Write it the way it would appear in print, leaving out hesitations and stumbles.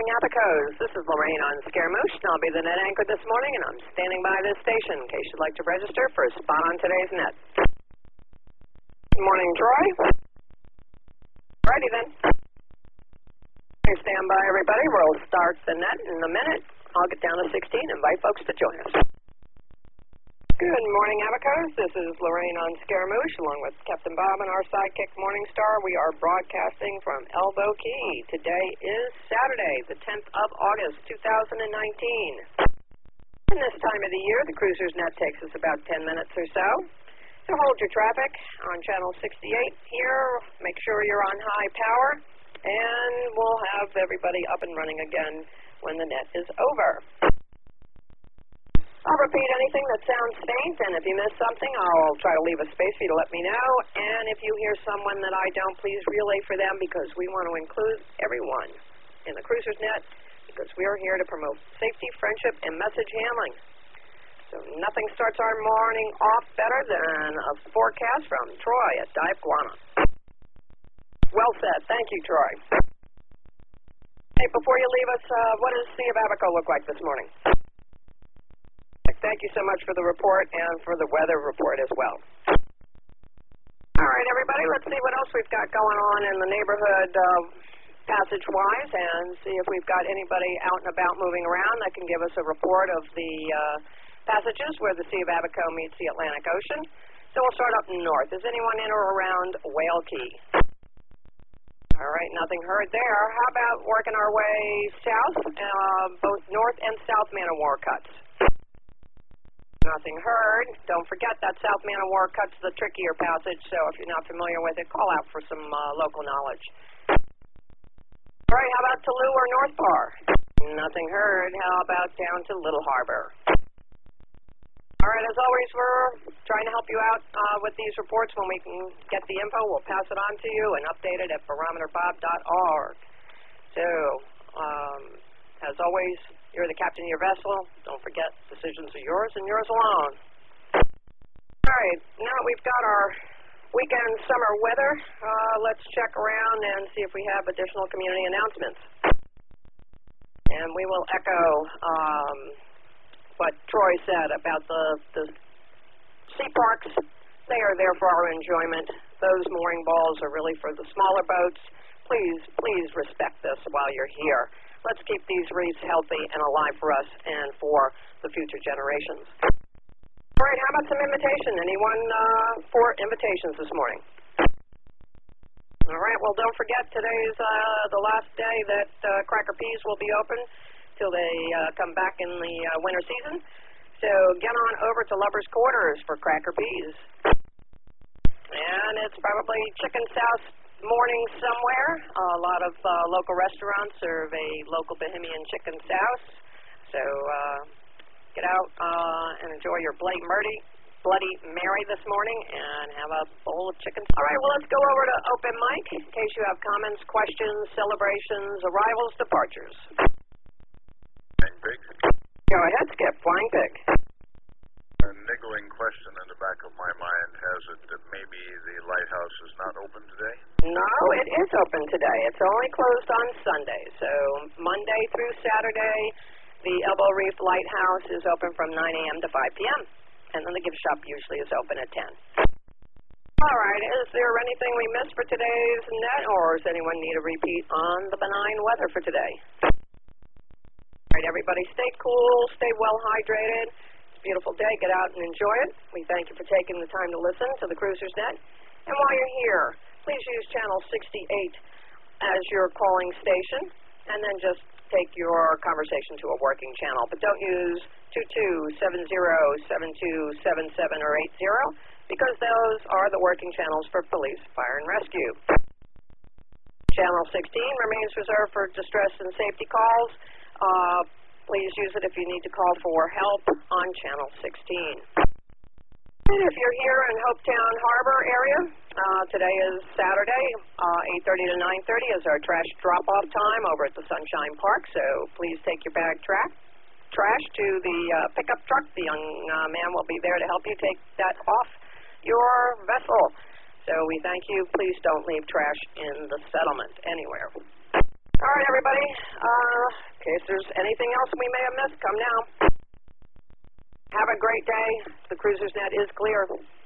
morning, Abacos. This is Lorraine on Scaramouche, and I'll be the net anchor this morning, and I'm standing by this station in case you'd like to register for a spot on today's net. Good morning, Troy. Righty then. Stand by, everybody. We'll start the net in a minute. I'll get down to 16 and invite folks to join us. Good morning, Abacos. This is Lorraine on Scaramouche, along with Captain Bob and our sidekick, Morningstar. We are broadcasting from Elbow Key. Today is Saturday, the 10th of August, 2019. In this time of the year, the cruiser's net takes us about 10 minutes or so. So hold your traffic on Channel 68 here. Make sure you're on high power, and we'll have everybody up and running again when the net is over. I'll repeat anything that sounds faint, and if you miss something, I'll try to leave a space for you to let me know. And if you hear someone that I don't, please relay for them, because we want to include everyone in the Cruiser's Net, because we are here to promote safety, friendship, and message handling. So nothing starts our morning off better than a forecast from Troy at Dive Guana. Well said. Thank you, Troy. Hey, before you leave us, what does Sea of Abaco look like this morning? Thank you so much for the report and for the weather report as well. All right, everybody, let's see what else we've got going on in the neighborhood passage-wise, and see if we've got anybody out and about moving around that can give us a report of the passages where the Sea of Abaco meets the Atlantic Ocean. So we'll start up north. Is anyone in or around Whale Key? All right, nothing heard there. How about working our way south, both north and south Man o' War cuts? Nothing heard. Don't forget that South Man o' War cut's the trickier passage, so if you're not familiar with it, call out for some local knowledge. All right, how about Toulouse or North Bar? Nothing heard. How about down to Little Harbor? All right, as always, we're trying to help you out with these reports. When we can get the info, we'll pass it on to you and update it at barometerbob.org. So, as always, you're the captain of your vessel. Don't forget, decisions are yours and yours alone. All right, now that we've got our weekend summer weather, let's check around and see if we have additional community announcements. And we will echo what Troy said about the sea parks. They are there for our enjoyment. Those mooring balls are really for the smaller boats. Please respect this while you're here. Let's keep these reefs healthy and alive for us and for the future generations. All right, how about some invitation? Anyone for invitations this morning? All right, well, don't forget, today's the last day that Cracker Peas will be open till they come back in the winter season. So get on over to Lover's Quarters for Cracker Peas. And it's probably chicken sauce morning somewhere. A lot of local restaurants serve a local Bohemian chicken sauce. So get out and enjoy your Bloody Mary this morning and have a bowl of chicken. All right, well, let's go over to open mic in case you have comments, questions, celebrations, arrivals, departures. Flying Pig. Go ahead, Skip. Flying Pig. A niggling question in the back of my mind has it that maybe the lighthouse is not open today? No, it is open today. It's only closed on Sunday. So Monday through Saturday, the Elbow Reef Lighthouse is open from 9 a.m. to 5 p.m. And then the gift shop usually is open at 10. All right, is there anything we missed for today's net, or does anyone need a repeat on the benign weather for today? All right, everybody, stay cool, stay well hydrated. Beautiful day. Get out and enjoy it. We thank you for taking the time to listen to the Cruiser's Net. And while you're here, please use Channel 68 as your calling station, and then just take your conversation to a working channel. But don't use 2270, 7277, or 80, because those are the working channels for police, fire, and rescue. Channel 16 remains reserved for distress and safety calls. Please use it if you need to call for help on Channel 16. And if you're here in Hopetown Harbor area, today is Saturday, 8:30 to 9:30 is our trash drop-off time over at the Sunshine Park, so please take your bag trash to the pickup truck. The young man will be there to help you take that off your vessel. So we thank you. Please don't leave trash in the settlement anywhere. All right, everybody. In case there's anything else we may have missed, come now. Have a great day. The cruiser's net is clear.